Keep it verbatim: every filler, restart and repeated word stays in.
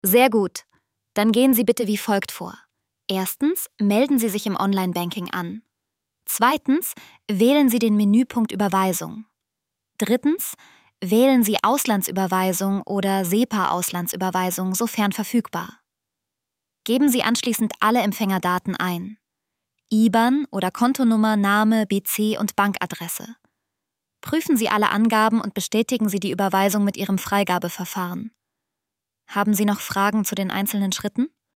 Sehr gut. Dann gehen Sie bitte wie folgt vor. Erstens, melden Sie sich im Online-Banking an. Zweitens, wählen Sie den Menüpunkt Überweisung. Drittens, wählen Sie Auslandsüberweisung oder SEPA-Auslandsüberweisung, sofern verfügbar. Geben Sie anschließend alle Empfängerdaten ein. I B A N oder Kontonummer, Name, B C und Bankadresse. Prüfen Sie alle Angaben und bestätigen Sie die Überweisung mit Ihrem Freigabeverfahren. Haben Sie noch Fragen zu den einzelnen Schritten?